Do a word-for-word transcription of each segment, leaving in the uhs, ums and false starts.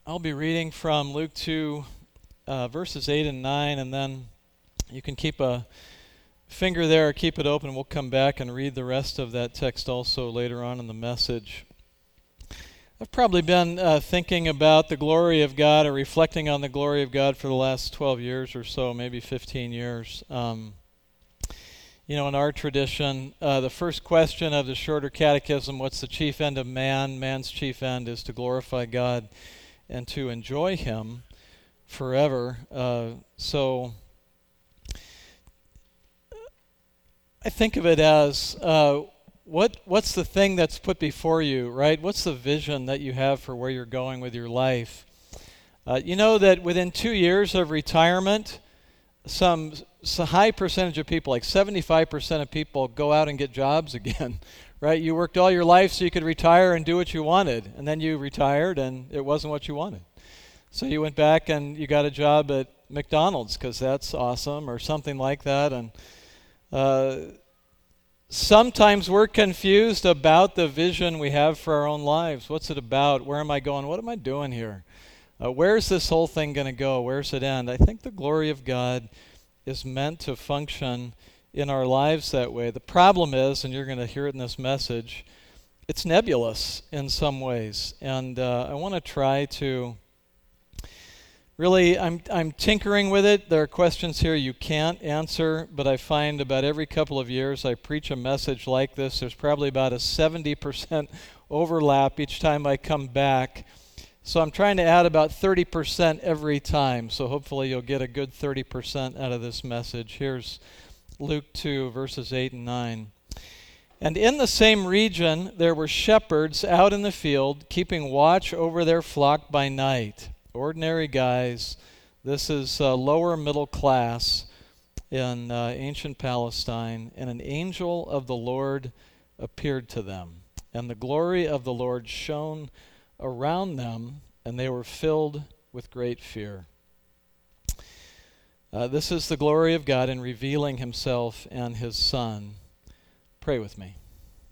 I'll be reading from Luke two, uh, verses eight and nine, and then you can keep a finger there, keep it open. We'll come back and read the rest of that text also later on in the message. I've probably been uh, thinking about the glory of God or reflecting on the glory of God for the last twelve years or so, maybe fifteen years. Um, you know, in our tradition, uh, the first question of the Shorter Catechism, what's the chief end of man? Man's chief end is to glorify God and to enjoy Him forever. Uh, so I think of it as uh, what what's the thing that's put before you, right? What's the vision that you have for where you're going with your life? Uh, you know that within two years of retirement, some, some high percentage of people, like seventy-five percent of people, go out and get jobs again, right? You worked all your life so you could retire and do what you wanted, and then you retired and it wasn't what you wanted. So you went back and you got a job at McDonald's because that's awesome, or something like that. And uh, sometimes we're confused about the vision we have for our own lives. What's it about? Where am I going? What am I doing here? Uh, where's this whole thing going to go? Where's it end? I think the glory of God is meant to function in our lives that way. The problem is, and you're going to hear it in this message, it's nebulous in some ways. And uh, I want to try to really, I'm I'm tinkering with it. There are questions here you can't answer, but I find about every couple of years I preach a message like this. There's probably about a seventy percent overlap each time I come back. So I'm trying to add about thirty percent every time. So hopefully you'll get a good thirty percent out of this message. Here's Luke two, verses eight and nine. And in the same region there were shepherds out in the field, keeping watch over their flock by night. Ordinary guys. This is uh, lower middle class in uh, ancient Palestine. And an angel of the Lord appeared to them. And the glory of the Lord shone around them, and they were filled with great fear. Uh, this is the glory of God in revealing Himself and His Son. Pray with me.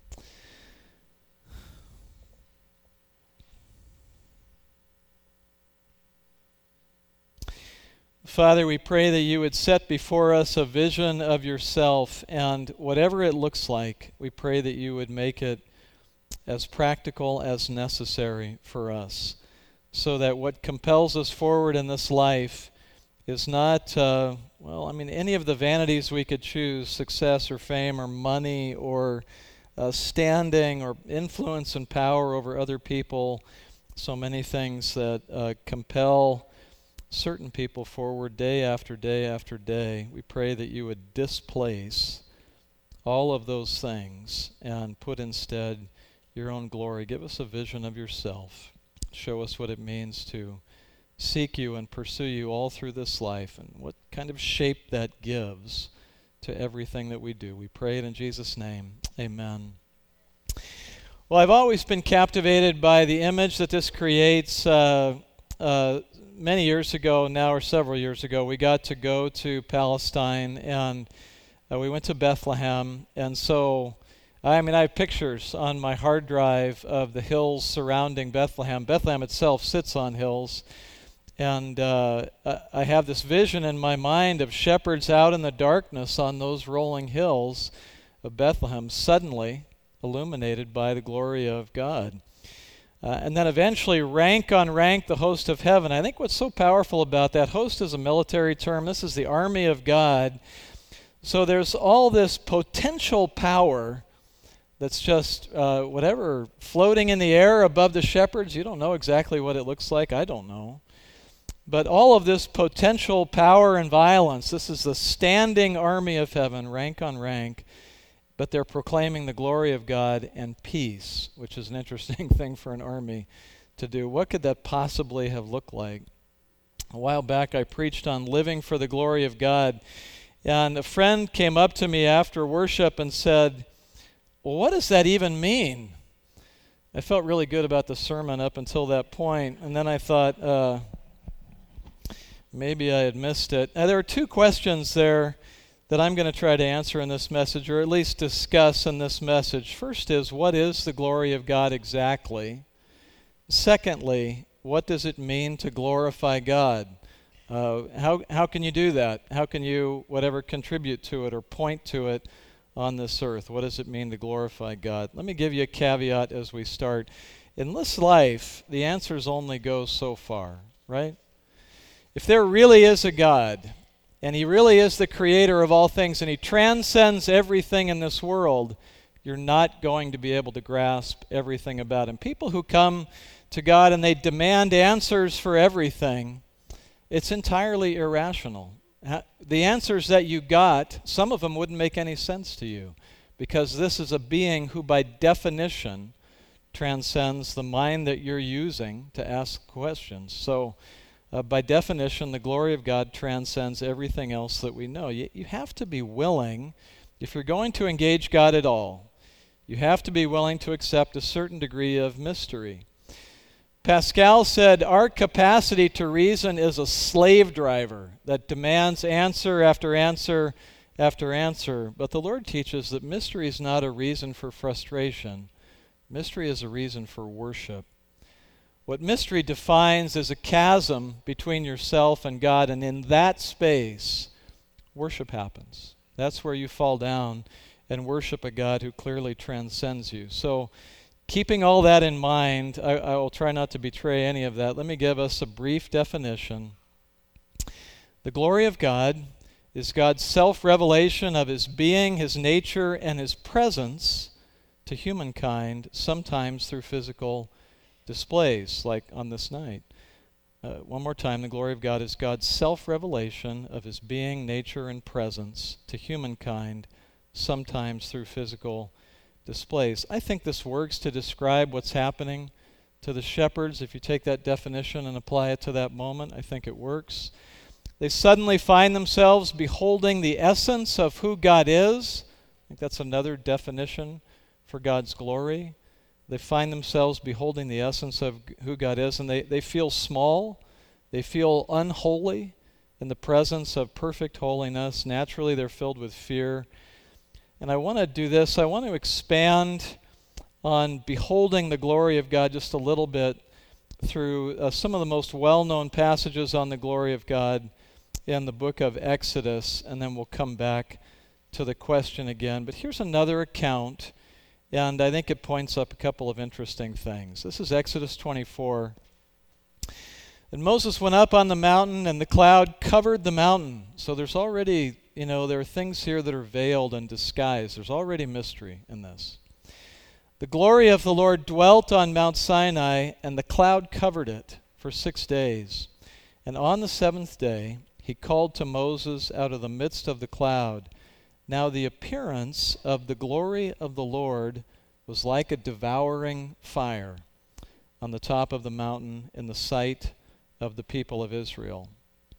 Father, we pray that you would set before us a vision of yourself, and whatever it looks like, we pray that you would make it as practical as necessary for us, so that what compels us forward in this life is not, uh, well, I mean, any of the vanities we could choose, success or fame or money or uh, standing or influence and power over other people, so many things that uh, compel certain people forward day after day after day. We pray that you would displace all of those things and put instead your own glory. Give us a vision of yourself. Show us what it means to seek you and pursue you all through this life, and what kind of shape that gives to everything that we do. We pray it in Jesus' name. Amen. Well, I've always been captivated by the image that this creates. Uh, uh, many years ago now, or several years ago, we got to go to Palestine, and uh, we went to Bethlehem. And so I mean, I have pictures on my hard drive of the hills surrounding Bethlehem. Bethlehem itself sits on hills. And uh, I have this vision in my mind of shepherds out in the darkness on those rolling hills of Bethlehem, suddenly illuminated by the glory of God. Uh, and then eventually, rank on rank, the host of heaven. I think what's so powerful about that, host is a military term. This is the army of God. So there's all this potential power that's just uh, whatever, floating in the air above the shepherds. You don't know exactly what it looks like. I don't know. But all of this potential power and violence, this is the standing army of heaven, rank on rank. But they're proclaiming the glory of God and peace, which is an interesting thing for an army to do. What could that possibly have looked like? A while back I preached on living for the glory of God. And a friend came up to me after worship and said, well, what does that even mean? I felt really good about the sermon up until that point, and then I thought uh, maybe I had missed it. Now, there are two questions there that I'm going to try to answer in this message, or at least discuss in this message. First is, what is the glory of God exactly? Secondly, what does it mean to glorify God? Uh, how how can you do that? How can you, whatever, contribute to it or point to it on this earth? What does it mean to glorify God? Let me give you a caveat as we start. In this life, the answers only go so far, right? If there really is a God, and he really is the creator of all things, and he transcends everything in this world, you're not going to be able to grasp everything about him. People who come to God and they demand answers for everything, it's entirely irrational. The answers that you got, some of them wouldn't make any sense to you, because this is a being who by definition transcends the mind that you're using to ask questions. So uh, by definition, the glory of God transcends everything else that we know. You, you have to be willing, if you're going to engage God at all, you have to be willing to accept a certain degree of mystery. Pascal said, our capacity to reason is a slave driver that demands answer after answer after answer. But the Lord teaches that mystery is not a reason for frustration. Mystery is a reason for worship. What mystery defines is a chasm between yourself and God, and in that space, worship happens. That's where you fall down and worship a God who clearly transcends you. So, keeping all that in mind, I, I will try not to betray any of that. Let me give us a brief definition. The glory of God is God's self-revelation of his being, his nature, and his presence to humankind, sometimes through physical displays, like on this night. Uh, one more time, the glory of God is God's self-revelation of his being, nature, and presence to humankind, sometimes through physical displays. I think this works to describe what's happening to the shepherds. If you take that definition and apply it to that moment, I think it works. They suddenly find themselves beholding the essence of who God is. I think that's another definition for God's glory. They find themselves beholding the essence of who God is, and they, they feel small. They feel unholy in the presence of perfect holiness. Naturally, they're filled with fear. And I want to do this. I want to expand on beholding the glory of God just a little bit through uh, some of the most well-known passages on the glory of God in the book of Exodus, and then we'll come back to the question again. But here's another account, and I think it points up a couple of interesting things. This is Exodus twenty-four. And Moses went up on the mountain, and the cloud covered the mountain. So there's already, you know, there are things here that are veiled and disguised. There's already mystery in this. The glory of the Lord dwelt on Mount Sinai, and the cloud covered it for six days. And on the seventh day, he called to Moses out of the midst of the cloud. Now the appearance of the glory of the Lord was like a devouring fire on the top of the mountain in the sight of the people of Israel.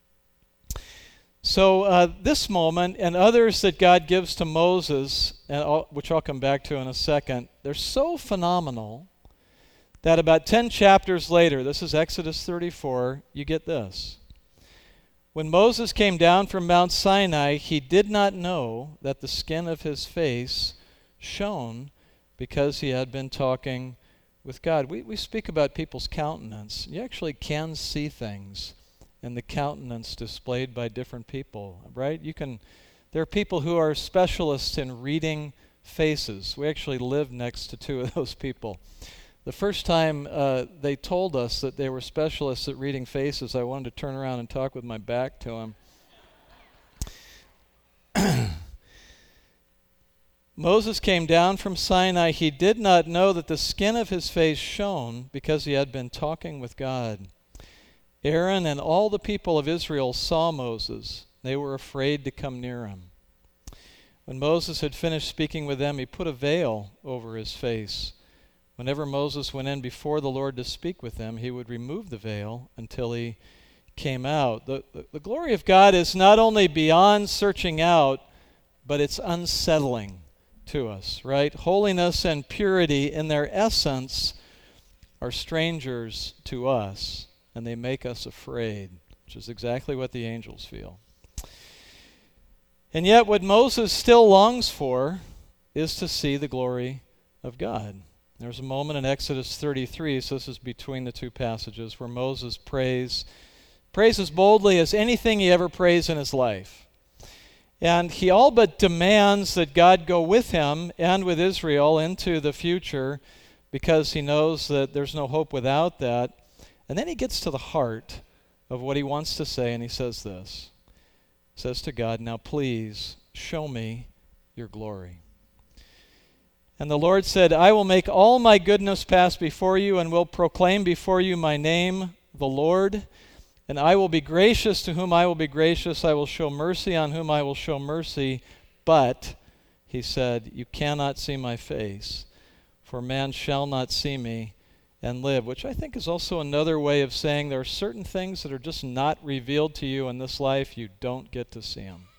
So uh, this moment and others that God gives to Moses, and I'll, which I'll come back to in a second, they're so phenomenal that about ten chapters later, this is Exodus thirty-four, you get this. When Moses came down from Mount Sinai, he did not know that the skin of his face shone because he had been talking with God. We, we speak about people's countenance. You actually can see things in the countenance displayed by different people, right? You can. There are people who are specialists in reading faces. We actually live next to two of those people. The first time uh, they told us that they were specialists at reading faces, I wanted to turn around and talk with my back to them. Moses came down from Sinai. He did not know that the skin of his face shone because he had been talking with God. Aaron and all the people of Israel saw Moses. They were afraid to come near him. When Moses had finished speaking with them, he put a veil over his face. Whenever Moses went in before the Lord to speak with him, he would remove the veil until he came out. The, the, the glory of God is not only beyond searching out, but it's unsettling to us, right? Holiness and purity in their essence are strangers to us, and they make us afraid, which is exactly what the angels feel. And yet what Moses still longs for is to see the glory of God. There's a moment in Exodus thirty-three, so this is between the two passages, where Moses prays, prays as boldly as anything he ever prays in his life. And he all but demands that God go with him and with Israel into the future, because he knows that there's no hope without that. And then he gets to the heart of what he wants to say, and he says this. He says to God, "Now please show me your glory." And the Lord said, "I will make all my goodness pass before you, and will proclaim before you my name, the Lord. And I will be gracious to whom I will be gracious. I will show mercy on whom I will show mercy. But," he said, "you cannot see my face, for man shall not see me and live," which I think is also another way of saying there are certain things that are just not revealed to you in this life. You don't get to see them.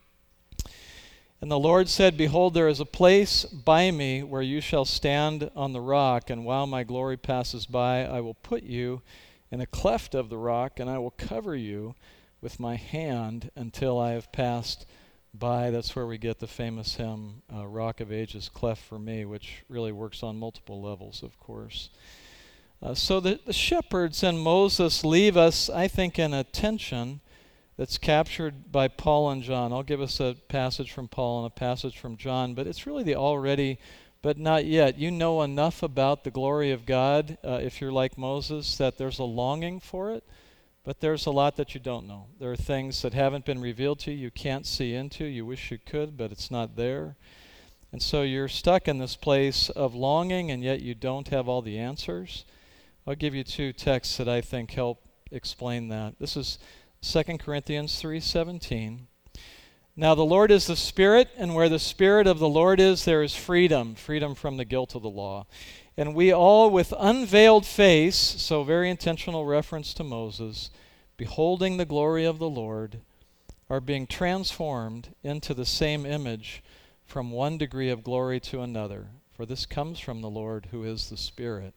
And the Lord said, "Behold, there is a place by me where you shall stand on the rock, and while my glory passes by, I will put you in a cleft of the rock, and I will cover you with my hand until I have passed by." That's where we get the famous hymn, uh, "Rock of Ages, cleft for me," which really works on multiple levels, of course. Uh, so the, the shepherds and Moses leave us, I think, in a tension that's captured by Paul and John. I'll give us a passage from Paul and a passage from John, but it's really the already but not yet. You know enough about the glory of God, uh, if you're like Moses, that there's a longing for it, but there's a lot that you don't know. There are things that haven't been revealed to you, you can't see into, you wish you could, but it's not there. And so you're stuck in this place of longing, and yet you don't have all the answers. I'll give you two texts that I think help explain that. This is Second Corinthians three seventeen. "Now the Lord is the Spirit, and where the Spirit of the Lord is, there is freedom," freedom from the guilt of the law. "And we all with unveiled face," so very intentional reference to Moses, "beholding the glory of the Lord, are being transformed into the same image from one degree of glory to another. For this comes from the Lord, who is the Spirit."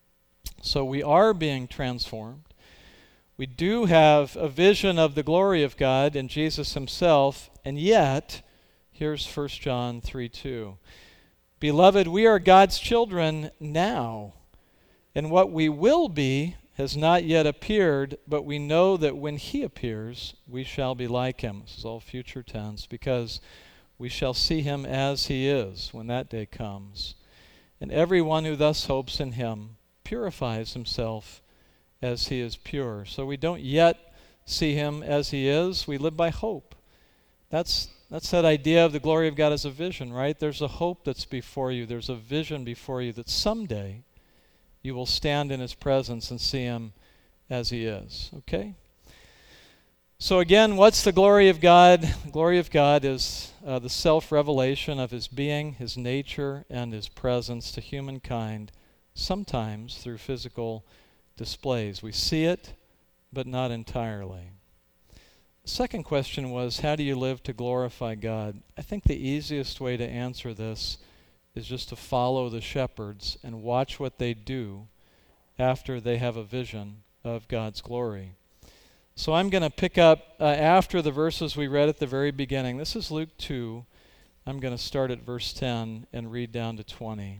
So we are being transformed. We do have a vision of the glory of God in Jesus himself, and yet, here's First John three two. "Beloved, we are God's children now, and what we will be has not yet appeared, but we know that when he appears, we shall be like him." This is all future tense, because we shall see him as he is when that day comes. "And everyone who thus hopes in him purifies himself as he is pure." So we don't yet see him as he is. We live by hope. That's that's that idea of the glory of God as a vision, right? There's a hope that's before you. There's a vision before you that someday you will stand in his presence and see him as he is. Okay? So again, what's the glory of God? The glory of God is uh, the self-revelation of his being, his nature, and his presence to humankind, sometimes through physical displays. We see it, but not entirely. The second question was, how do you live to glorify God? I think the easiest way to answer this is just to follow the shepherds and watch what they do after they have a vision of God's glory. So I'm going to pick up uh, after the verses we read at the very beginning. This is Luke two. I'm going to start at verse ten and read down to twenty.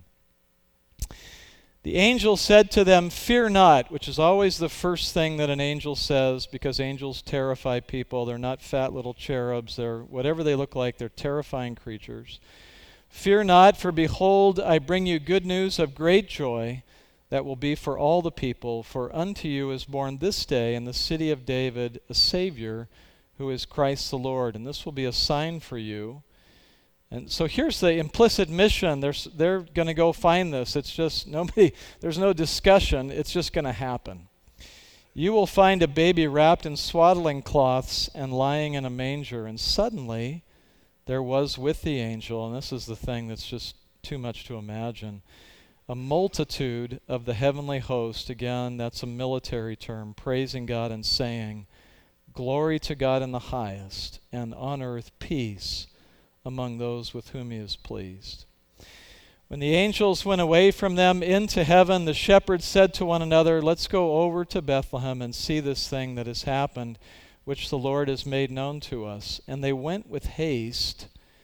"The angel said to them, 'Fear not,'" which is always the first thing that an angel says, because angels terrify people. They're not fat little cherubs. They're whatever they look like. They're terrifying creatures. "Fear not, for behold, I bring you good news of great joy that will be for all the people. For unto you is born this day in the city of David a Savior, who is Christ the Lord. And this will be a sign for you." And so here's the implicit mission. They're, they're going to go find this. It's just nobody, there's no discussion. It's just going to happen. "You will find a baby wrapped in swaddling cloths and lying in a manger." And suddenly there was with the angel, and this is the thing that's just too much to imagine, a multitude of the heavenly host. Again, that's a military term, praising God and saying, "Glory to God in the highest, and on earth peace among those with whom he is pleased." When the angels went away from them into heaven, the shepherds said to one another, "Let's go over to Bethlehem and see this thing that has happened, which the Lord has made known to us." And they went with haste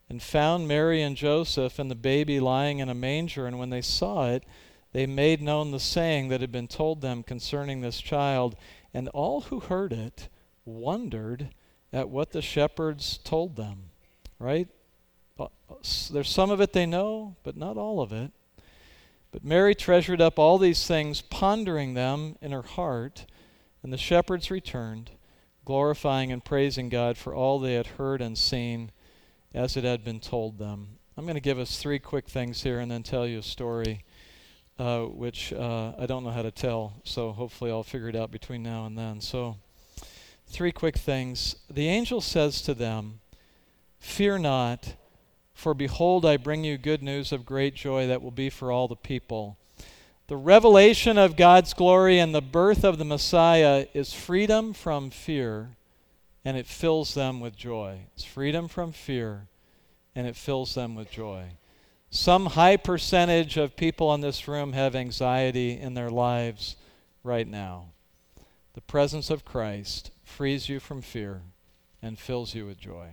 and found Mary and Joseph and the baby lying in a manger. And when they saw it, they made known the saying that had been told them concerning this child. And all who heard it wondered at what the shepherds told them. Right? There's some of it they know, but not all of it. But Mary treasured up all these things, pondering them in her heart. And the shepherds returned, glorifying and praising God for all they had heard and seen as it had been told them. I'm going to give us three quick things here and then tell you a story uh, which uh, I don't know how to tell, so hopefully I'll figure it out between now and then. So, three quick things. The angel says to them, "Fear not, for behold, I bring you good news of great joy that will be for all the people." The revelation of God's glory and the birth of the Messiah is freedom from fear, and it fills them with joy. It's freedom from fear, and it fills them with joy. Some high percentage of people in this room have anxiety in their lives right now. The presence of Christ frees you from fear and fills you with joy.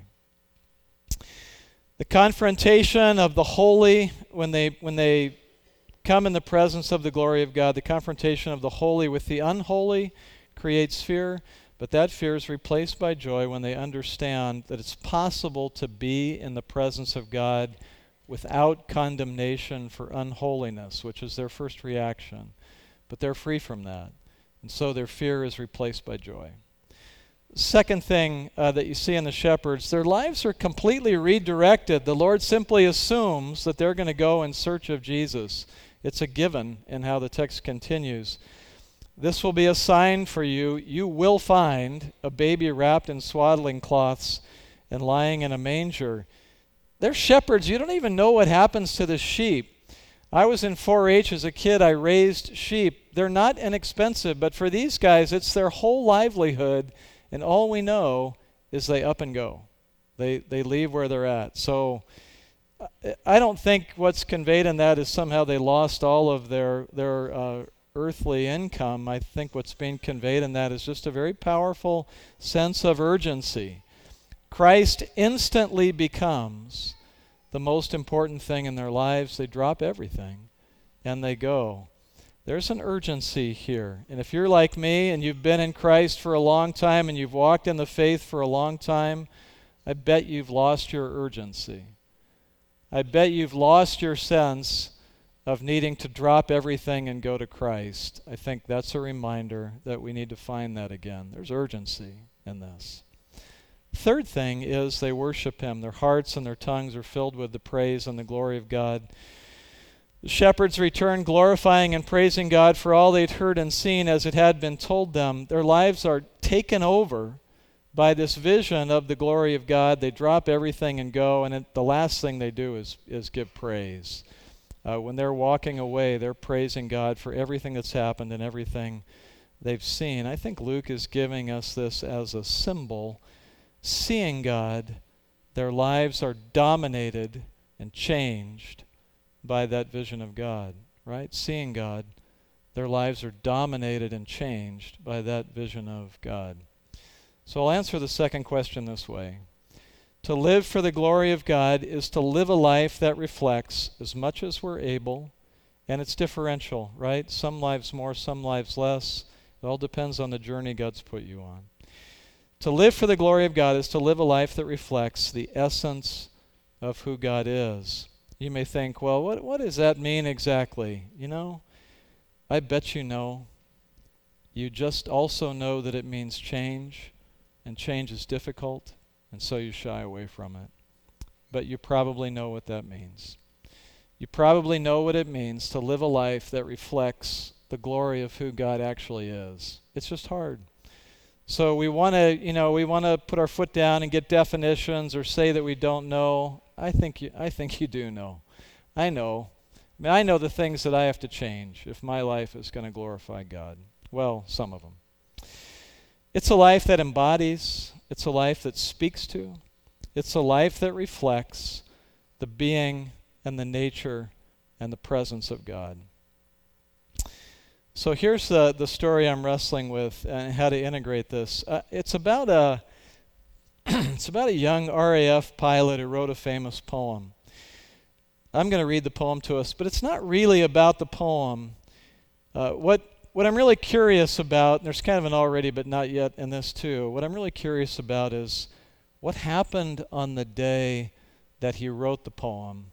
The confrontation of the holy, when they when they come in the presence of the glory of God, the confrontation of the holy with the unholy creates fear, but that fear is replaced by joy when they understand that it's possible to be in the presence of God without condemnation for unholiness, which is their first reaction. But they're free from that, and so their fear is replaced by joy. Second thing uh, that you see in the shepherds, their lives are completely redirected. The Lord simply assumes that they're going to go in search of Jesus. It's a given in how the text continues. "This will be a sign for you. You will find a baby wrapped in swaddling cloths and lying in a manger." They're shepherds. You don't even know what happens to the sheep. I was in four H as a kid. I raised sheep. They're not inexpensive, but for these guys, it's their whole livelihood. And all we know is they up and go. They they leave where they're at. So I don't think what's conveyed in that is somehow they lost all of their their uh, earthly income. I think what's being conveyed in that is just a very powerful sense of urgency. Christ instantly becomes the most important thing in their lives. They drop everything and they go. There's an urgency here. And if you're like me and you've been in Christ for a long time and you've walked in the faith for a long time, I bet you've lost your urgency. I bet you've lost your sense of needing to drop everything and go to Christ. I think that's a reminder that we need to find that again. There's urgency in this. Third thing is they worship Him. Their hearts and their tongues are filled with the praise and the glory of God. The shepherds returned, glorifying and praising God for all they'd heard and seen as it had been told them. Their lives are taken over by this vision of the glory of God. They drop everything and go, and it, the last thing they do is, is give praise. Uh, when they're walking away, they're praising God for everything that's happened and everything they've seen. I think Luke is giving us this as a symbol. Seeing God, their lives are dominated and changed by that vision of God, right? Seeing God, their lives are dominated and changed by that vision of God. So I'll answer the second question this way. To live for the glory of God is to live a life that reflects as much as we're able, and it's differential, right? Some lives more, some lives less. It all depends on the journey God's put you on. To live for the glory of God is to live a life that reflects the essence of who God is. You may think, well, what, what does that mean exactly? You know, I bet you know. You just also know that it means change, and change is difficult, and so you shy away from it. But you probably know what that means. You probably know what it means to live a life that reflects the glory of who God actually is. It's just hard. So we want to, you know, we want to put our foot down and get definitions or say that we don't know. I think you, I think you do know. I know. I mean, I know the things that I have to change if my life is going to glorify God. Well, some of them. It's a life that embodies. It's a life that speaks to. It's a life that reflects the being and the nature and the presence of God. So here's the, the story I'm wrestling with and how to integrate this. Uh, it's about a, It's about a young R A F pilot who wrote a famous poem. I'm going to read the poem to us, but it's not really about the poem. Uh, what what I'm really curious about, and there's kind of an already but not yet in this too, what I'm really curious about is what happened on the day that he wrote the poem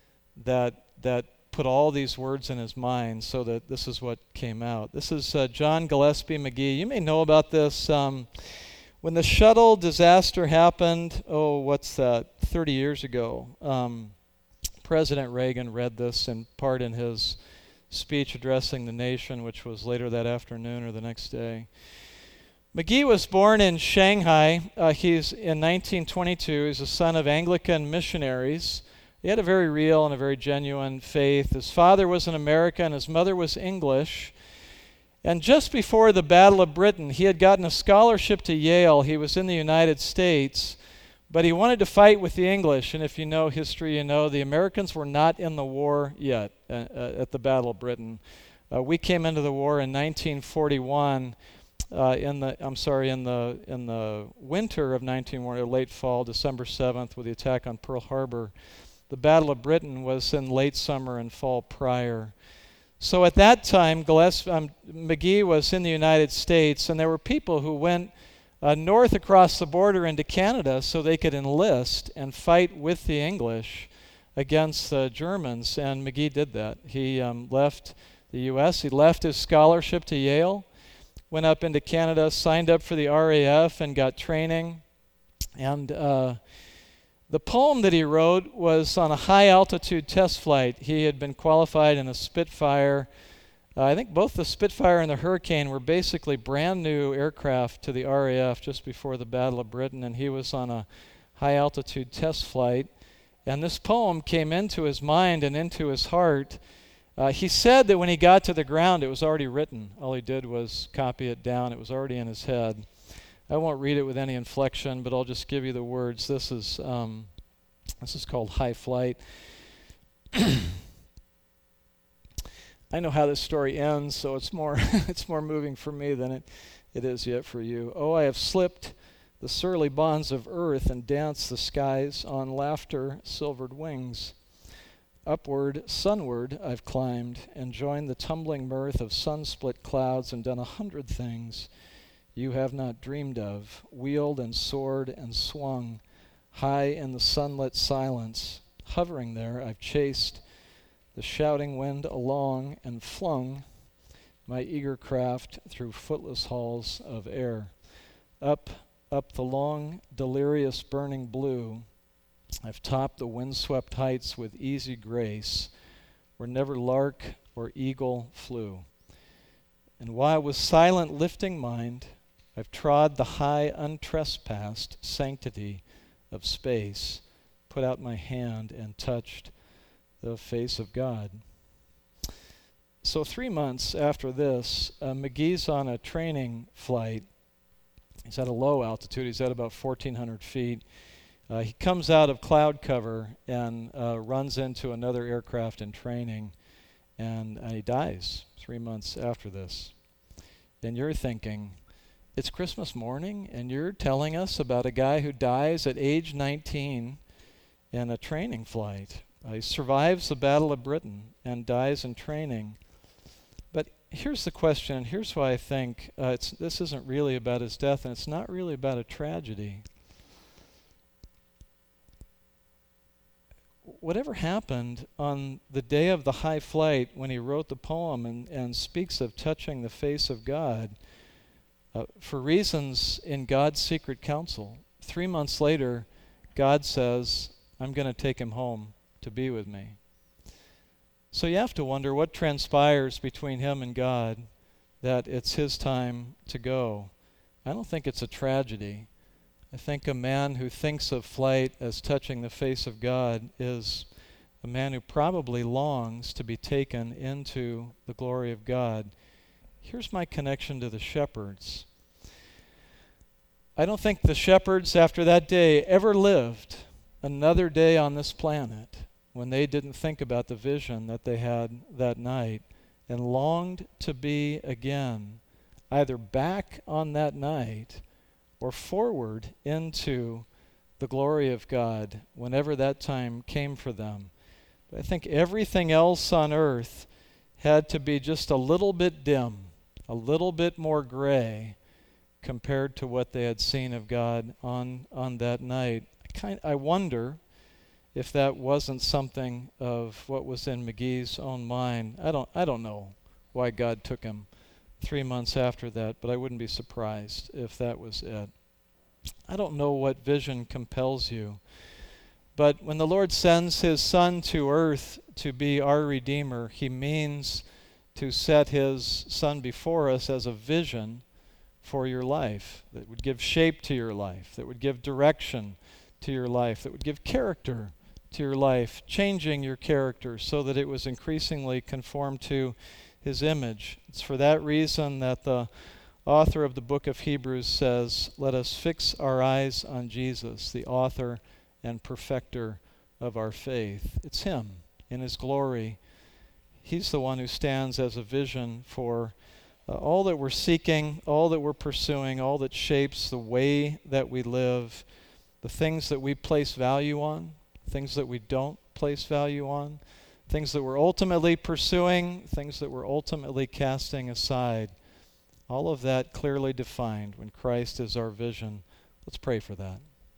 that that put all these words in his mind so that this is what came out. This is uh, John Gillespie Magee. You may know about this. Um, when the shuttle disaster happened, oh, what's that, thirty years ago, um, President Reagan read this in part in his speech addressing the nation, which was later that afternoon or the next day. Magee was born in Shanghai. Uh, he's in nineteen twenty-two. He's a son of Anglican missionaries. He had a very real and a very genuine faith. His father was an American. His mother was English. And just before the Battle of Britain, he had gotten a scholarship to Yale. He was in the United States, but he wanted to fight with the English. And if you know history, you know the Americans were not in the war yet uh, uh, at the Battle of Britain. Uh, we came into the war in nineteen forty-one. Uh, in the I'm sorry, in the in the winter of nineteen forty, or late fall, December seventh, with the attack on Pearl Harbor. The Battle of Britain was in late summer and fall prior. So at that time, Gillespie, um, Magee was in the United States, and there were people who went uh, north across the border into Canada so they could enlist and fight with the English against the Germans, and Magee did that. He um, left the U S, he left his scholarship to Yale, went up into Canada, signed up for the R A F, and got training, and uh, the poem that he wrote was on a high-altitude test flight. He had been qualified in a Spitfire. Uh, I think both the Spitfire and the Hurricane were basically brand-new aircraft to the R A F just before the Battle of Britain, and he was on a high-altitude test flight. And this poem came into his mind and into his heart. Uh, he said that when he got to the ground, it was already written. All he did was copy it down. It was already in his head. I won't read it with any inflection, but I'll just give you the words. This is um, this is called High Flight. I know how this story ends, so it's more it's more moving for me than it, it is yet for you. Oh, I have slipped the surly bonds of earth and danced the skies on laughter silvered wings. Upward, sunward I've climbed and joined the tumbling mirth of sun-split clouds and done a hundred things you have not dreamed of, wheeled and soared and swung, high in the sunlit silence. Hovering there, I've chased the shouting wind along and flung my eager craft through footless halls of air. Up, up the long, delirious burning blue, I've topped the windswept heights with easy grace, where never lark or eagle flew. And while with silent lifting mind, I've trod the high, untrespassed sanctity of space, put out my hand and touched the face of God. So three months after this, uh, Magee's on a training flight. He's at a low altitude. He's at about fourteen hundred feet. Uh, he comes out of cloud cover and uh, runs into another aircraft in training, and uh, he dies three months after this. And you're thinking, it's Christmas morning, and you're telling us about a guy who dies at age nineteen in a training flight. Uh, he survives the Battle of Britain and dies in training. But here's the question, and here's why I think uh, it's, this isn't really about his death, and it's not really about a tragedy. Whatever happened on the day of the high flight when he wrote the poem and, and speaks of touching the face of God, uh, for reasons in God's secret counsel, three months later, God says, I'm going to take him home to be with me. So you have to wonder what transpires between him and God that it's his time to go. I don't think it's a tragedy. I think a man who thinks of flight as touching the face of God is a man who probably longs to be taken into the glory of God. Here's my connection to the shepherds. I don't think the shepherds after that day ever lived another day on this planet when they didn't think about the vision that they had that night and longed to be again either back on that night or forward into the glory of God whenever that time came for them. But I think everything else on earth had to be just a little bit dim, a little bit more gray compared to what they had seen of God on, on that night. I, kind, I wonder if that wasn't something of what was in McGee's own mind. I don't, I don't know why God took him three months after that, but I wouldn't be surprised if that was it. I don't know what vision compels you, but when the Lord sends his Son to earth to be our Redeemer, he means to set his Son before us as a vision for your life that would give shape to your life, that would give direction to your life, that would give character to your life, changing your character so that it was increasingly conformed to his image. It's for that reason that the author of the book of Hebrews says, "Let us fix our eyes on Jesus, the author and perfecter of our faith." It's him in his glory. He's the one who stands as a vision for uh, all that we're seeking, all that we're pursuing, all that shapes the way that we live, the things that we place value on, things that we don't place value on, things that we're ultimately pursuing, things that we're ultimately casting aside. All of that clearly defined when Christ is our vision. Let's pray for that.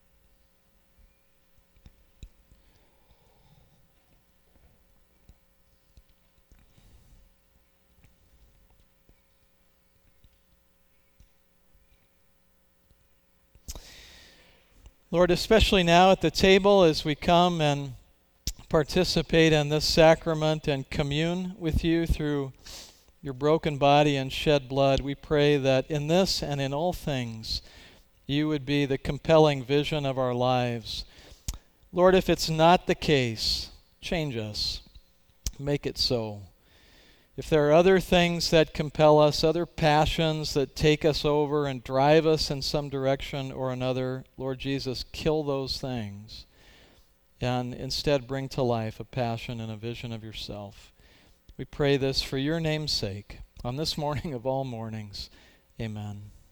Lord, especially now at the table as we come and participate in this sacrament and commune with you through your broken body and shed blood, we pray that in this and in all things, you would be the compelling vision of our lives. Lord, if it's not the case, change us. Make it so. If there are other things that compel us, other passions that take us over and drive us in some direction or another, Lord Jesus, kill those things and instead bring to life a passion and a vision of yourself. We pray this for your name's sake on this morning of all mornings. Amen.